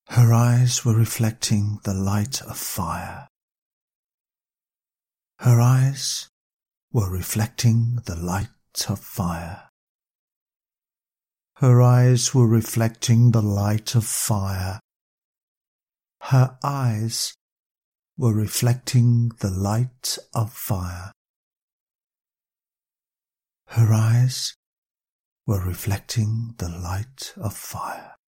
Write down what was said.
Her eyes were reflecting the light of fire. Her eyes were reflecting the light of fire. Her eyes were reflecting the light of fire. Her eyes were reflecting the light of fire. Her eyes were reflecting the light of fire.